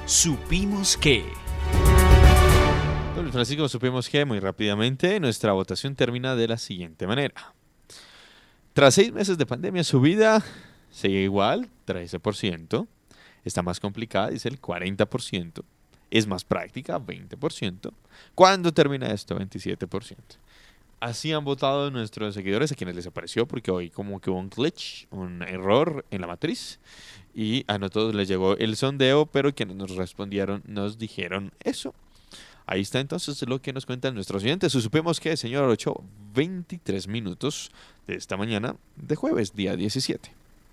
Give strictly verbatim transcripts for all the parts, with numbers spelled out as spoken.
Supimos que. Don Francisco, supimos que muy rápidamente nuestra votación termina de la siguiente manera. Tras seis meses de pandemia, su vida sigue igual, trece por ciento. Está más complicada, dice el cuarenta por ciento. Es más práctica, veinte por ciento. ¿Cuándo termina esto? veintisiete por ciento. Así han votado nuestros seguidores, a quienes les apareció, porque hoy como que hubo un glitch, un error en la matriz. Y a no todos les llegó el sondeo, pero quienes nos respondieron nos dijeron eso. Ahí está entonces lo que nos cuentan nuestros oyentes. Supimos que, señor ocho, veintitrés minutos de esta mañana de jueves, día diecisiete.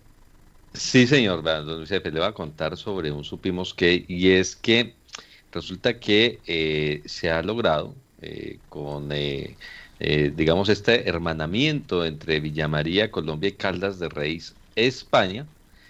Sí, señor, don Luis Efe, le voy a contar sobre un supimos que, y es que resulta que eh, se ha logrado eh, con, eh, eh, digamos, este hermanamiento entre Villa María, Colombia y Caldas de Reis, España,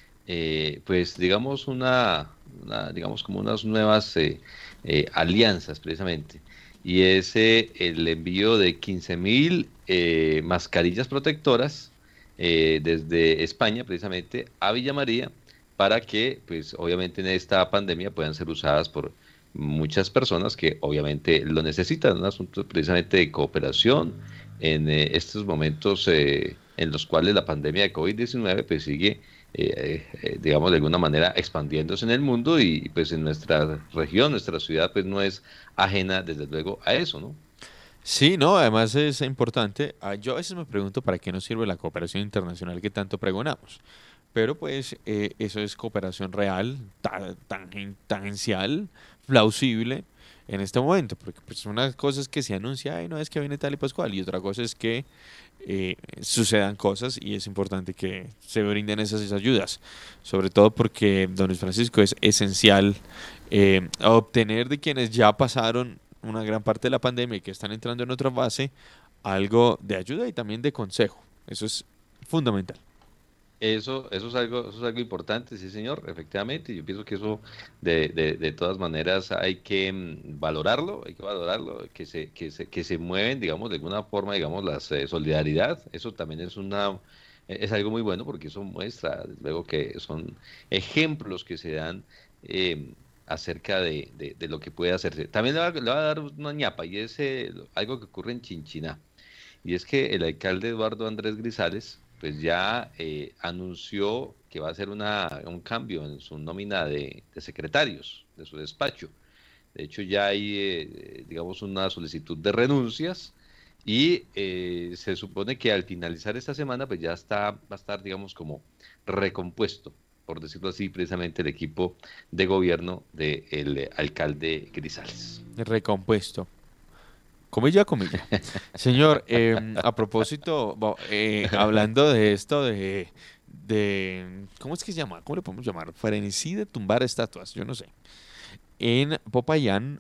eh, pues digamos una, una, digamos como unas nuevas eh, eh, alianzas precisamente, y es eh, el envío de quince mil eh, mascarillas protectoras eh, desde España precisamente a Villa María para que pues obviamente en esta pandemia puedan ser usadas por muchas personas que obviamente lo necesitan, un asunto precisamente de cooperación en eh, estos momentos eh, en los cuales la pandemia de COVID diecinueve pues sigue eh, eh, digamos de alguna manera expandiéndose en el mundo y pues en nuestra región, nuestra ciudad pues no es ajena desde luego a eso, ¿no? Sí, no, además es importante. Ah, Yo a veces me pregunto para qué nos sirve la cooperación internacional que tanto pregonamos. Pero pues eh, eso es cooperación real, ta- tangen- tangencial, plausible en este momento. Porque pues una cosa es que se anuncia, ay, no es que viene tal y pascual, y otra cosa es que eh, sucedan cosas y es importante que se brinden esas ayudas. Sobre todo porque, don Luis Francisco, es esencial eh, obtener de quienes ya pasaron una gran parte de la pandemia y que están entrando en otra fase, algo de ayuda y también de consejo. Eso es fundamental. Eso, eso es algo, eso es algo importante, sí, señor, efectivamente. Yo pienso que eso de, de, de todas maneras hay que mm, valorarlo, hay que valorarlo, que se, que se, que se mueven, digamos, de alguna forma, digamos, la solidaridad. Eso también es una, es algo muy bueno porque eso muestra, desde luego, que son ejemplos que se dan eh, acerca de, de, de lo que puede hacerse. También le va, le va a dar una ñapa y es eh, algo que ocurre en Chinchiná. Y es que el alcalde Eduardo Andrés Grisales, pues ya eh, anunció que va a hacer una, un cambio en su nómina de, de secretarios de su despacho. De hecho, ya hay, eh, digamos, una solicitud de renuncias y eh, se supone que al finalizar esta semana, pues ya está, va a estar, digamos, como recompuesto, por decirlo así, precisamente el equipo de gobierno del alcalde Grisales. Recompuesto. Comilla, comilla. Señor, em, a propósito, bo- eh, hablando de esto de, de, ¿cómo es que se llama? ¿Cómo le podemos llamar? Frenesí de tumbar estatuas, yo no sé. En Popayán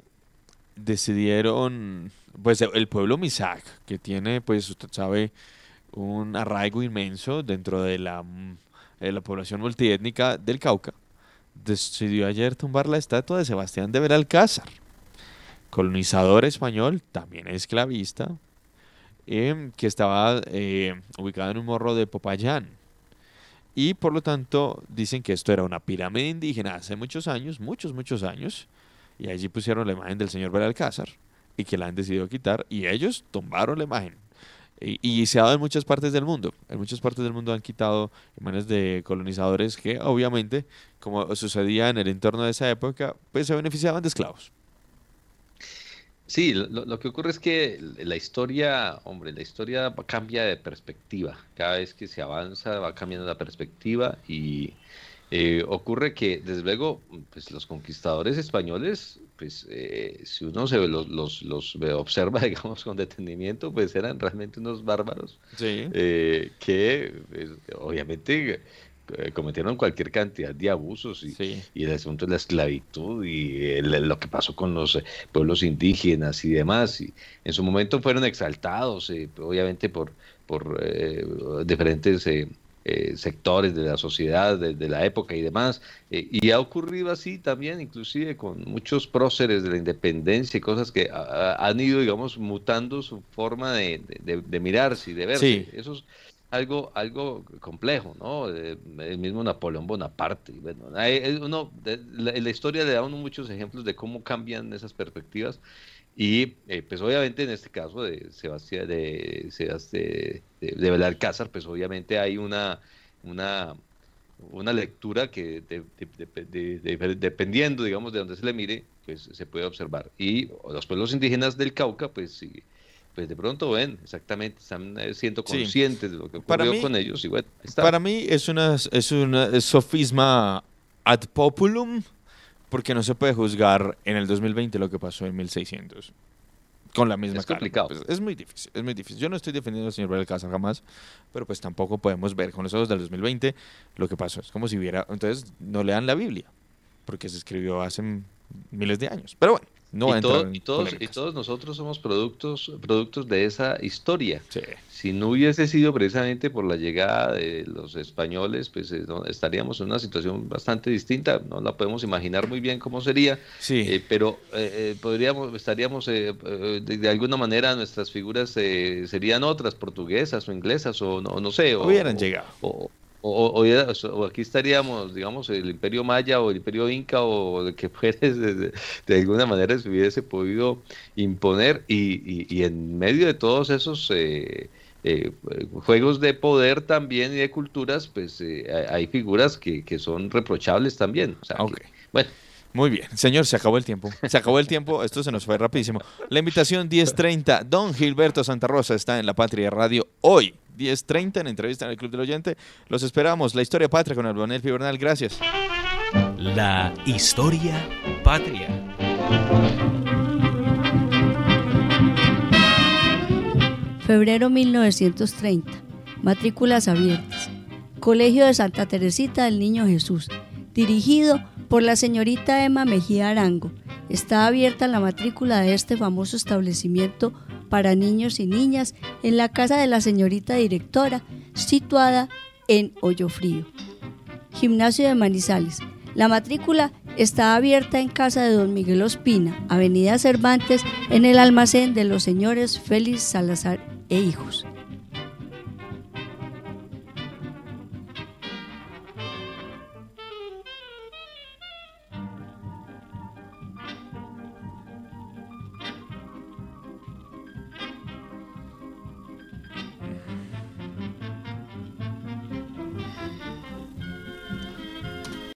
decidieron, pues el pueblo Misak, que tiene, pues usted sabe, un arraigo inmenso dentro de la, mm, de la población multiétnica del Cauca, decidió ayer tumbar la estatua de Sebastián de Belalcázar, colonizador español, también esclavista, em, que estaba eh, ubicado en un morro de Popayán. Y por lo tanto dicen que esto era una pirámide indígena hace muchos años, muchos, muchos años, y allí pusieron la imagen del señor Belalcázar y que la han decidido quitar y ellos tumbaron la imagen. Y, y se ha dado en muchas partes del mundo. En muchas partes del mundo han quitado imágenes de colonizadores que obviamente, como sucedía en el entorno de esa época, pues se beneficiaban de esclavos. Sí, lo, lo que ocurre es que la historia, hombre, la historia va- cambia de perspectiva. Cada vez que se avanza va cambiando la perspectiva y eh, ocurre que, desde luego, pues los conquistadores españoles, pues eh, si uno se ve- los, los, los ve- observa, digamos, con detenimiento, pues eran realmente unos bárbaros Sí. eh, que, pues, obviamente, eh, cometieron cualquier cantidad de abusos y, Sí. y el asunto de la esclavitud y el- lo que pasó con los eh, pueblos indígenas y demás. Y en su momento fueron exaltados, eh, obviamente, por, por eh, diferentes eh, eh, sectores de la sociedad, de, de la época y demás. Eh, y ha ocurrido así también, inclusive con muchos próceres de la independencia y cosas que ha- ha- han ido, digamos, mutando su forma de, de- de- de mirarse y de verse. Sí. Esos algo, algo complejo, ¿no? Eh, el mismo Napoleón Bonaparte. Y bueno, hay- uno, de- la, la historia le da a uno muchos ejemplos de cómo cambian esas perspectivas. Y eh, pues obviamente en este caso de Sebastián, de, Sebastián, de, de, de Belalcázar, pues obviamente hay una, una, una lectura que de- de- de- de- de- dependiendo, digamos, de donde se le mire, pues se puede observar. Y los pueblos indígenas del Cauca, pues sí, pues de pronto ven exactamente, están eh, siendo Sí, conscientes de lo que para ocurrió mí, con ellos y bueno, ahí está. para mí es una, es una sofisma ad populum, porque no se puede juzgar en el dos mil veinte lo que pasó en mil seiscientos con la misma Es calma. complicado. Pues es muy difícil, es muy difícil. Yo no estoy defendiendo al señor Belalcázar jamás, pero pues tampoco podemos ver con los ojos del dos mil veinte lo que pasó. Es como si hubiera, entonces no lean la Biblia, porque se escribió hace m- miles de años. Pero bueno, no voy Y a entrar todos, y en todos, y polémicas. todos nosotros somos productos, productos de esa historia. Sí, Si no hubiese sido precisamente por la llegada de los españoles, pues eh, no- estaríamos en una situación bastante distinta. No la podemos imaginar muy bien cómo sería, sí, eh, pero eh, eh, podríamos, estaríamos eh, eh, de, de alguna manera nuestras figuras eh, serían otras, portuguesas o inglesas o no, no sé, hubieran o, llegado. o, o, o- o- o aquí estaríamos, digamos, el Imperio Maya o el Imperio Inca o el que fuere, de, de- de alguna manera se hubiese podido imponer y, y- y en medio de todos esos eh, eh, juegos de poder también y de culturas, pues eh, hay hay figuras que, que son reprochables también. O sea Ok. que, bueno, Muy bien, señor, se acabó el tiempo. Se acabó el tiempo, esto se nos fue rapidísimo. La invitación diez treinta, don Gilberto Santa Rosa está en La Patria Radio hoy, diez treinta en entrevista en el Club del Oyente. Los esperamos, la historia patria con Albonel Fibernal, gracias. La historia patria. Febrero mil novecientos treinta. Matrículas abiertas. Colegio de Santa Teresita del Niño Jesús, dirigido por la señorita Emma Mejía Arango. Está abierta la matrícula de este famoso establecimiento para niños y niñas en la casa de la señorita directora, situada en Hoyo Frío. Gimnasio de Manizales. La matrícula está abierta en casa de don Miguel Ospina, avenida Cervantes, en el almacén de los señores Félix Salazar e Hijos.